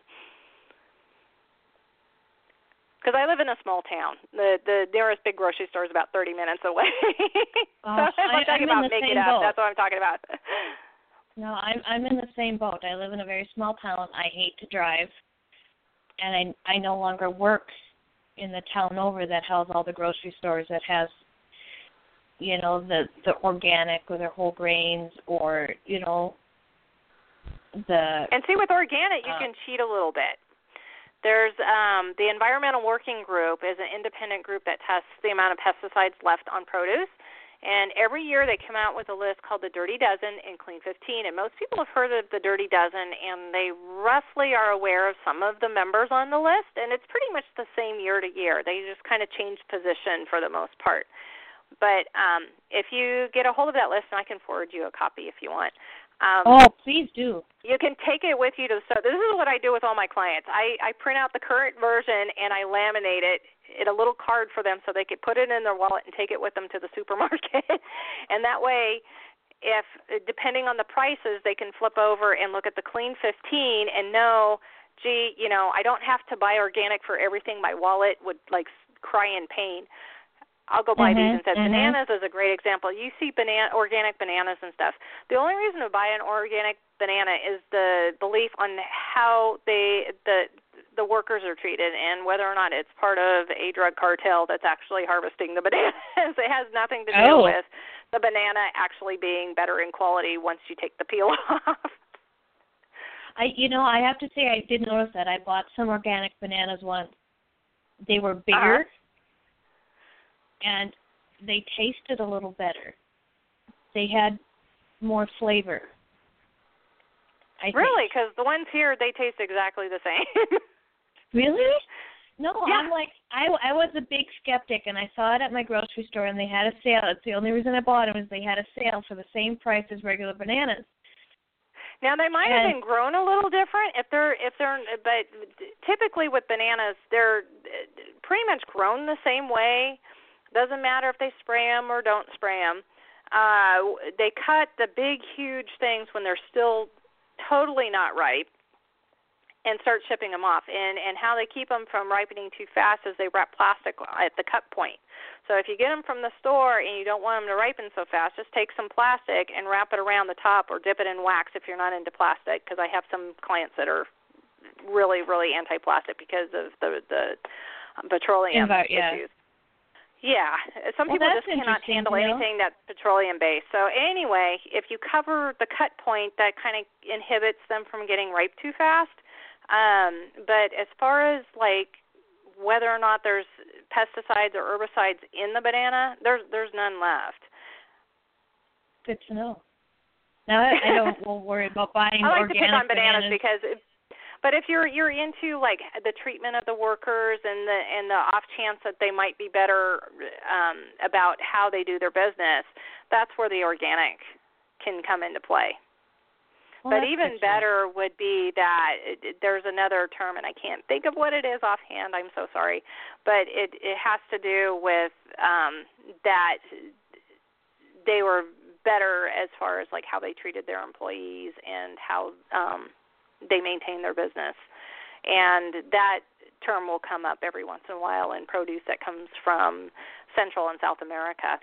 Because I live in a small town. The nearest big grocery store is about 30 minutes away. So I'm talking about make it up. That's what I'm talking about. No, I'm in the same boat. I live in a very small town. I hate to drive, and I no longer work in the town over that has all the grocery stores that has, the organic or the whole grains or, the... And see, with organic, you can cheat a little bit. There's the Environmental Working Group is an independent group that tests the amount of pesticides left on produce. And every year they come out with a list called the Dirty Dozen and Clean 15. And most people have heard of the Dirty Dozen, and they roughly are aware of some of the members on the list. And it's pretty much the same year to year. They just kind of change position for the most part. But if you get a hold of that list, and I can forward you a copy if you want. Please do. You can take it with you to the store. This is what I do with all my clients. I print out the current version and I laminate it in a little card for them so they could put it in their wallet and take it with them to the supermarket. And that way, if depending on the prices, they can flip over and look at the Clean 15 and know, gee, I don't have to buy organic for everything. My wallet would cry in pain. I'll go buy these instead. Bananas is a great example. You see organic bananas and stuff. The only reason to buy an organic banana is the belief on how the workers are treated and whether or not it's part of a drug cartel that's actually harvesting the bananas. It has nothing to do with the banana actually being better in quality once you take the peel off. I have to say I did notice that. I bought some organic bananas once, They were bigger, and they tasted a little better. They had more flavor. Really? Because the ones here, they taste exactly the same. Really? No, yeah. I'm like, I was a big skeptic, and I saw it at my grocery store, and they had a sale. It's the only reason I bought them is they had a sale for the same price as regular bananas. Now they might have been grown a little different but typically with bananas, they're pretty much grown the same way. Doesn't matter if they spray them or don't spray them. They cut the big, huge things when they're still totally not ripe and start shipping them off. And how they keep them from ripening too fast is they wrap plastic at the cut point. So if you get them from the store and you don't want them to ripen so fast, just take some plastic and wrap it around the top or dip it in wax if you're not into plastic, because I have some clients that are really, really anti-plastic because of the petroleum issues. Yeah, some people just cannot handle anything that's petroleum-based. So anyway, if you cover the cut point, that kind of inhibits them from getting ripe too fast. But as far as like whether or not there's pesticides or herbicides in the banana, there's none left. Good to know. Now I won't worry about buying I like organic to pick on bananas because. But if you're into like the treatment of the workers and the off chance that they might be better about how they do their business, that's where the organic can come into play. Well, but even better would be that there's another term, and I can't think of what it is offhand. I'm so sorry, but it has to do with that they were better as far as like how they treated their employees and how they maintain their business. And that term will come up every once in a while in produce that comes from Central and South America.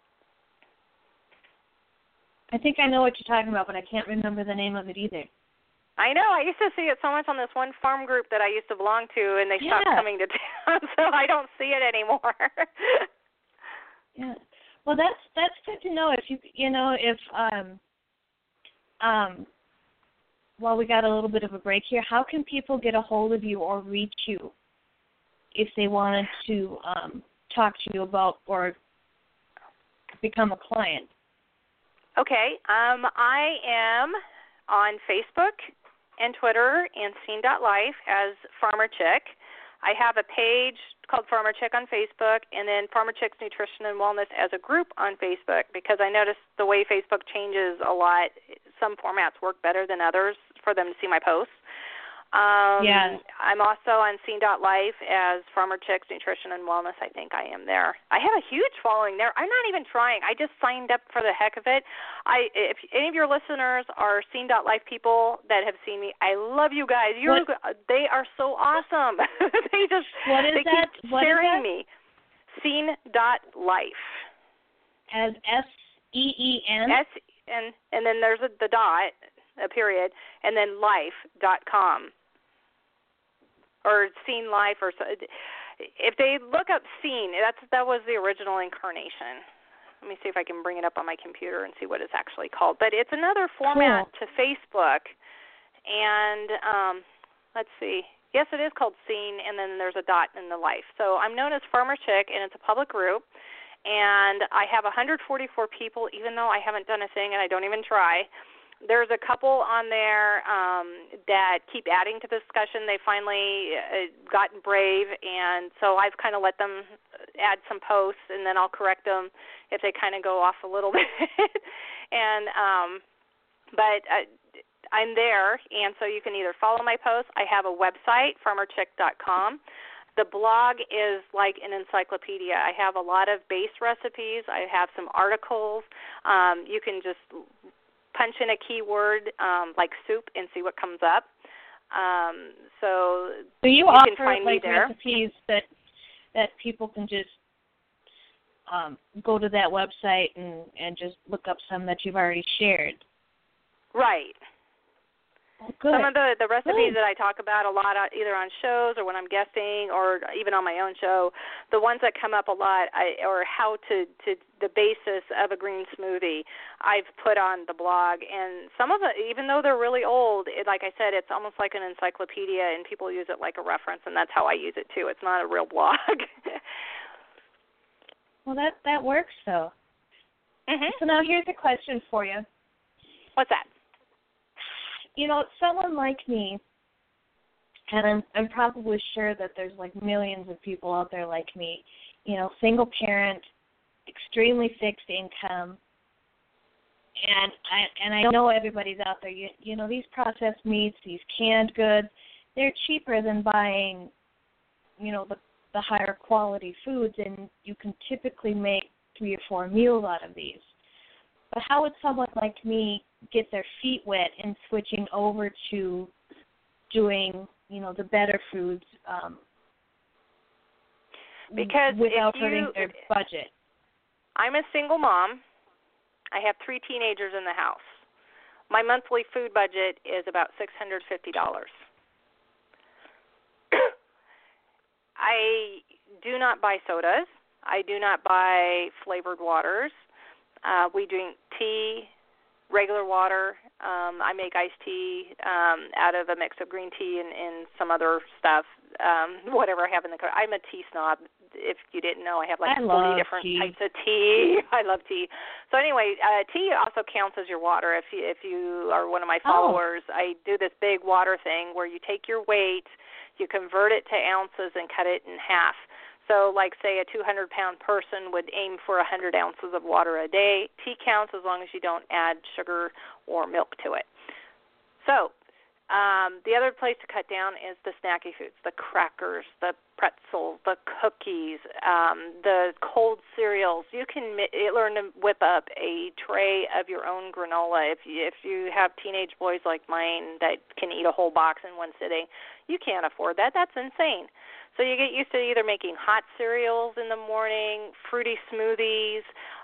I think I know what you're talking about, but I can't remember the name of it either. I know. I used to see it so much on this one farm group that I used to belong to, and they stopped coming to town, so I don't see it anymore. Yeah. Well, that's good to know. While we got a little bit of a break here, how can people get a hold of you or reach you if they wanted to talk to you about or become a client? Okay. I am on Facebook and Twitter and Scene.life as Farmer Chick. I have a page called Farmer Chick on Facebook, and then Farmer Chick's Nutrition and Wellness as a group on Facebook, because I noticed the way Facebook changes a lot. Some formats work better than others for them to see my posts. I'm also on Scene.life as Farmer Chick's Nutrition and Wellness. I think I am there. I have a huge following there. I'm not even trying. I just signed up for the heck of it. If any of your listeners are Scene.life people that have seen me, I love you guys. They are so awesome. They keep sharing me. Scene.life. As SEEN? And then there's the dot, a period, and then life.com. Or Scene Life, or so. If they look up Scene, that was the original incarnation. Let me see if I can bring it up on my computer and see what it's actually called. But it's another format to Facebook, and let's see. Yes, it is called Scene, and then there's a dot in the life. So I'm known as Farmer Chick, and it's a public group, and I have 144 people, even though I haven't done a thing and I don't even try. There's a couple on there that keep adding to the discussion. They finally gotten brave, and so I've kind of let them add some posts, and then I'll correct them if they kind of go off a little bit. But I'm there, and so you can either follow my posts. I have a website, farmerchick.com. The blog is like an encyclopedia. I have a lot of base recipes. I have some articles. You can just punch in a keyword like soup and see what comes up. So you offer can find like me there. Recipes that people can just go to that website and just look up some that you've already shared. Right. Good. Some of the recipes Good. that I talk about a lot, either on shows or when I'm guesting or even on my own show, the ones that come up a lot, or how to the basis of a green smoothie, I've put on the blog. And some of it, even though they're really old, like I said, it's almost like an encyclopedia, and people use it like a reference, and that's how I use it too. It's not a real blog. Well, that works though. Mhm. So now here's a question for you. What's that? You know, someone like me, and I'm probably sure that there's like millions of people out there like me, you know, single parent, extremely fixed income, and I know everybody's out there. You know, these processed meats, these canned goods, they're cheaper than buying, you know, the higher quality foods, and you can typically make 3 or 4 meals out of these. But how would someone like me get their feet wet in switching over to doing, you know, the better foods because without hurting their budget? I'm a single mom. I have 3 teenagers in the house. My monthly food budget is about $650. I do not buy sodas. I do not buy flavored waters. We drink tea, regular water. I make iced tea out of a mix of green tea and some other stuff, whatever I have in the car. I'm a tea snob. If you didn't know, I have like 40 different types of tea. I love tea. So anyway, tea also counts as your water. If you are one of my followers, I do this big water thing where you take your weight, you convert it to ounces, and cut it in half. So, like, say, a 200-pound person would aim for 100 ounces of water a day. Tea counts as long as you don't add sugar or milk to it. So, the other place to cut down is the snacky foods, the crackers, the pretzels, the cookies, the cold cereals. You can learn to whip up a tray of your own granola. If you have teenage boys like mine that can eat a whole box in one sitting, you can't afford that. That's insane. So you get used to either making hot cereals in the morning, fruity smoothies,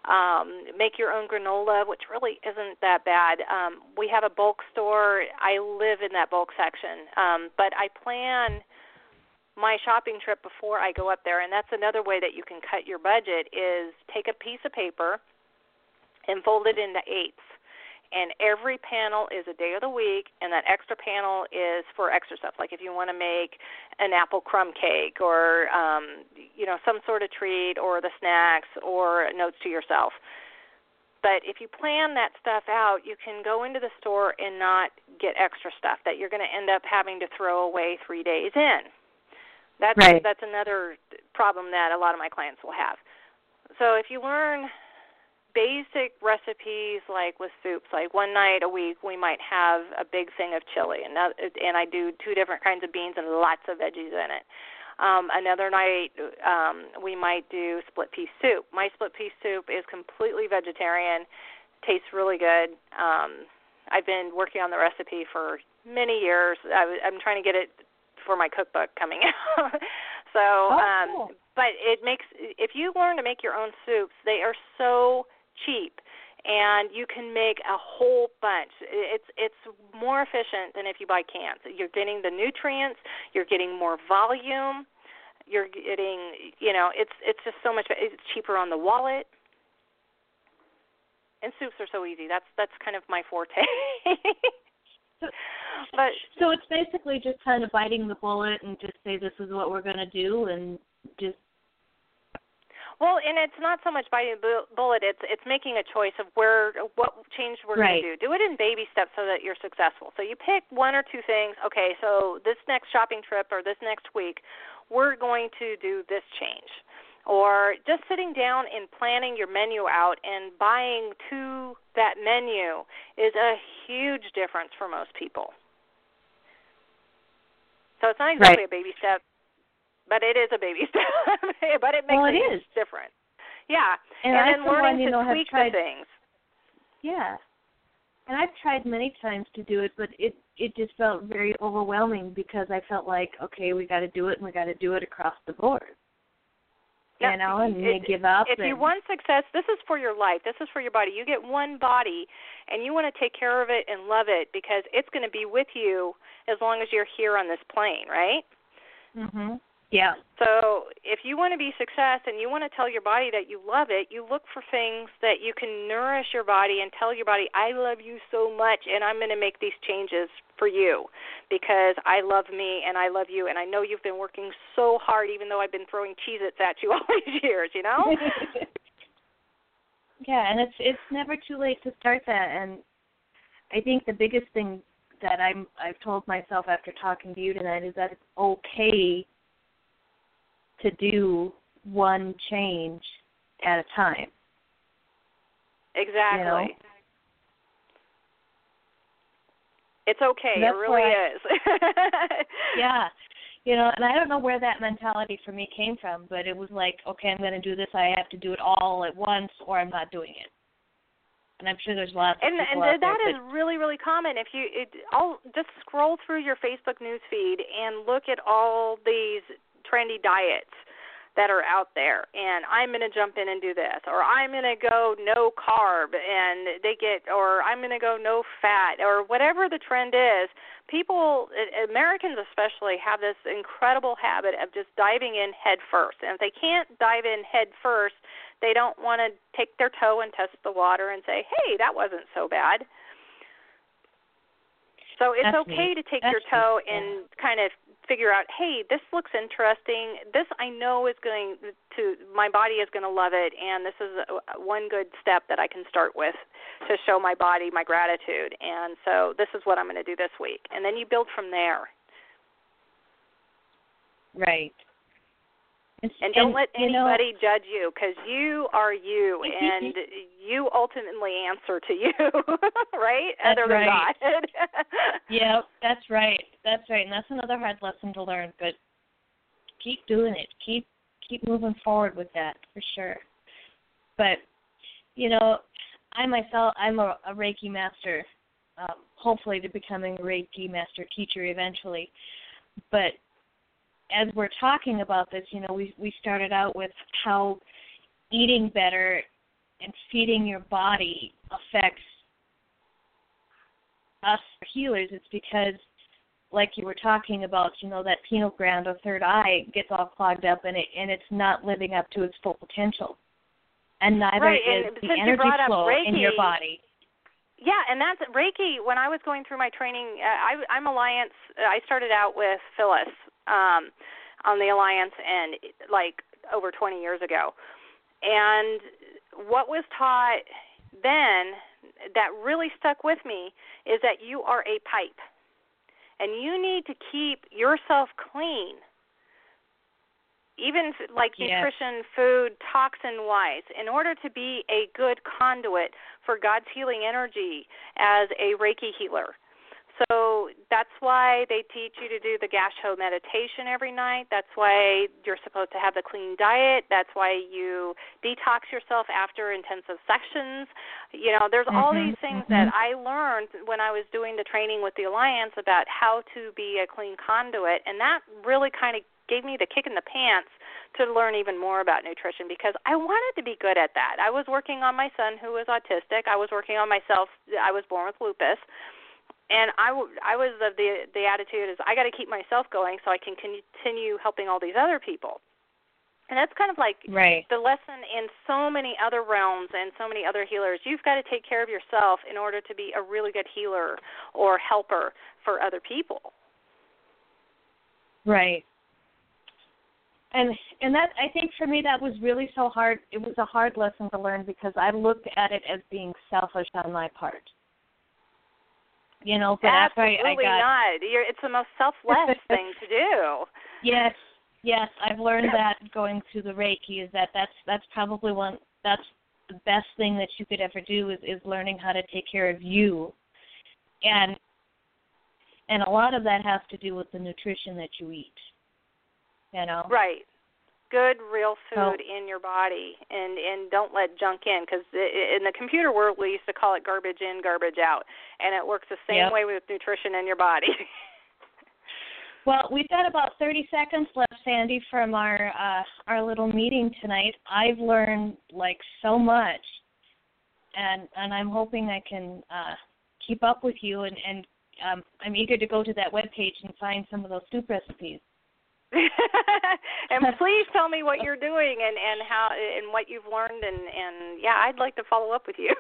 make your own granola, which really isn't that bad. We have a bulk store. I live in that bulk section. But I plan my shopping trip before I go up there, and that's another way that you can cut your budget is take a piece of paper and fold it into eighths. And every panel is a day of the week, and that extra panel is for extra stuff, like if you want to make an apple crumb cake or, some sort of treat or the snacks or notes to yourself. But if you plan that stuff out, you can go into the store and not get extra stuff that you're going to end up having to throw away 3 days in. That's another problem that a lot of my clients will have. So if you learn basic recipes like with soups, like one night a week we might have a big thing of chili, and I do 2 different kinds of beans and lots of veggies in it. Another night we might do split pea soup. My split pea soup is completely vegetarian, tastes really good. I've been working on the recipe for many years. I'm trying to get it for my cookbook coming out. So, cool. But if you learn to make your own soups, they are so cheap, and you can make a whole bunch. It's more efficient than if you buy cans. You're getting the nutrients, you're getting more volume, you're getting, it's just so much. It's cheaper on the wallet, and soups are so easy. That's kind of my forte. So it's basically just kind of biting the bullet and just say this is what we're going to do, and just. Well, and it's not so much biting the bullet. It's making a choice of what change we're going to do. Do it in baby steps so that you're successful. So you pick 1 or 2 things. Okay, so this next shopping trip or this next week, we're going to do this change. Or just sitting down and planning your menu out and buying to that menu is a huge difference for most people. So it's not exactly a baby step. But it is a baby step. But it makes a huge difference. Yeah. And then learning to tweak the things. Yeah. And I've tried many times to do it, but it just felt very overwhelming because I felt like, okay, we got to do it, and we got to do it across the board. No, No, and you give up. If you want success, this is for your life. This is for your body. You get one body, and you want to take care of it and love it because it's going to be with you as long as you're here on this plane, right? Mhm. Yeah. So if you want to be success and you want to tell your body that you love it, you look for things that you can nourish your body and tell your body, I love you so much, and I'm going to make these changes for you because I love me and I love you, and I know you've been working so hard even though I've been throwing Cheez-Its at you all these years, you know? Yeah, and it's never too late to start that. And I think the biggest thing that I've told myself after talking to you tonight is that it's okay to do one change at a time. Exactly. You know? It's okay. It really is. Yeah. You know, and I don't know where that mentality for me came from, but it was like, okay, I'm going to do this. I have to do it all at once or I'm not doing it. And I'm sure there's lots of people out there. And that is really, really common. I'll just scroll through your Facebook news feed and look at all these trendy diets that are out there, and I'm going to jump in and do this, or I'm going to go no carb, and or I'm going to go no fat, or whatever the trend is. People, Americans especially, have this incredible habit of just diving in head first, and if they can't dive in head first, they don't want to take their toe and test the water and say, hey, that wasn't so bad. So it's okay to take your toe and kind of figure out, hey, this looks interesting. This I know is my body is going to love it, and this is one good step that I can start with to show my body my gratitude. And so this is what I'm going to do this week. And then you build from there. Right. And don't let anybody judge you, because you are you, and you ultimately answer to you, right? That's Other than right. God. Yeah, that's right. That's right. And that's another hard lesson to learn, but keep doing it. Keep moving forward with that, for sure. But, you know, I'm a Reiki master, hopefully to becoming a Reiki master teacher eventually. But as we're talking about this, you know, we started out with how eating better and feeding your body affects us healers. It's because, like you were talking about, you know, that pineal gland or third eye gets all clogged up, and it's not living up to its full potential. And neither is the energy flow in your body. Yeah, and that's Reiki. When I was going through my training, I'm Alliance. I started out with Phyllis on the Alliance, and like over 20 years ago. And what was taught then that really stuck with me is that you are a pipe, and you need to keep yourself clean, even like nutrition, food, toxin-wise, in order to be a good conduit for God's healing energy as a Reiki healer. So that's why they teach you to do the Gasho meditation every night. That's why you're supposed to have the clean diet. That's why you detox yourself after intensive sessions. You know, there's all these things that I learned when I was doing the training with the Alliance about how to be a clean conduit, and that really kind of gave me the kick in the pants to learn even more about nutrition, because I wanted to be good at that. I was working on my son who was autistic. I was working on myself. I was born with lupus. And I was of the attitude is I got to keep myself going so I can continue helping all these other people. And that's kind of like the lesson in so many other realms and so many other healers. You've got to take care of yourself in order to be a really good healer or helper for other people. Right. And that, I think for me, that was really so hard. It was a hard lesson to learn because I looked at it as being selfish on my part. You know, but absolutely after I got not. It's the most selfless thing to do. Yes, I've learned that going through the Reiki is that's probably that's the best thing that you could ever do is learning how to take care of you, and a lot of that has to do with the nutrition that you eat. You know, right. Good, real food in your body, and don't let junk in, because in the computer world, we used to call it garbage in, garbage out, and it works the same way with nutrition in your body. Well, we've got about 30 seconds left, Sandy, from our little meeting tonight. I've learned so much, and I'm hoping I can keep up with you, and I'm eager to go to that webpage and find some of those soup recipes. And please tell me what you're doing and how and what you've learned, and yeah, I'd like to follow up with you.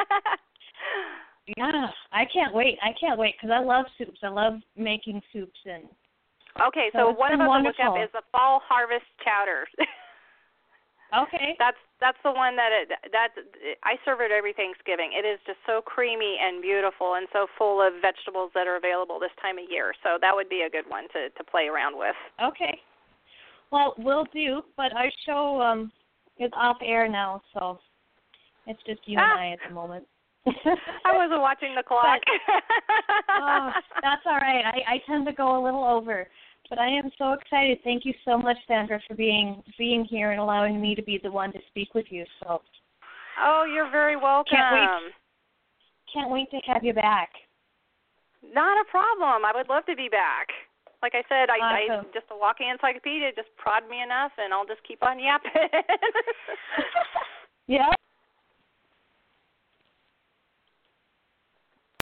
Yeah, I can't wait because I love soups. I love making soups. And okay, so one of them to look up is the Fall Harvest Chowder. Okay. That's the one that I serve it every Thanksgiving. It is just so creamy and beautiful and so full of vegetables that are available this time of year. So that would be a good one to play around with. Okay. Well, will do, but our show is off air now, so it's just you and I at the moment. I wasn't watching the clock. That's all right. I tend to go a little over. But I am so excited. Thank you so much, Sandra, for being here and allowing me to be the one to speak with you. So. Oh, you're very welcome. Can't wait to have you back. Not a problem. I would love to be back. Like I said, awesome. I just a walking encyclopedia just prod me enough, and I'll just keep on yapping. Yeah.